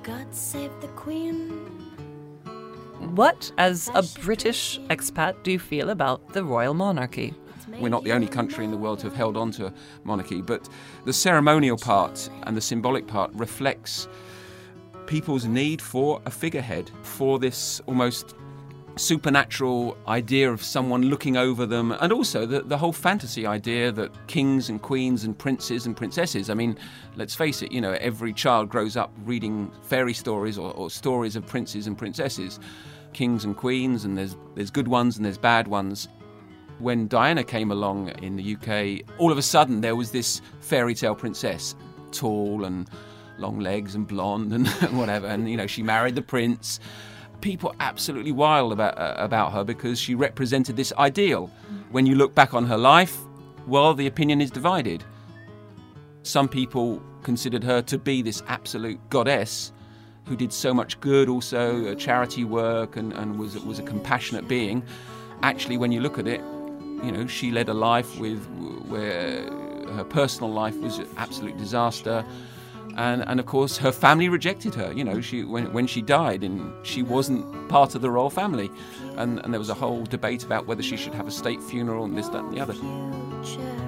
God save the Queen. What, as a British expat, do you feel about the royal monarchy? We're not the only country in the world to have held on to monarchy, but the ceremonial part and the symbolic part reflects people's need for a figurehead, for this almost supernatural idea of someone looking over them, and also the whole fantasy idea that kings and queens and princes and princesses, I mean, let's face it, every child grows up reading fairy stories or stories of princes and princesses, kings and queens, and there's good ones and there's bad ones. When Diana came along in the UK, all of a sudden there was this fairy tale princess, tall and long legs and blonde and whatever, and she married the prince. People absolutely wild about her because she represented this ideal. When you look back on her life, well, the opinion is divided. Some people considered her to be this absolute goddess who did so much good, also charity work, and was a compassionate being. Actually, when you look at it, she led a life where her personal life was an absolute disaster. And of course, her family rejected her. When she died, and she wasn't part of the royal family, and there was a whole debate about whether she should have a state funeral and this, that, and the other.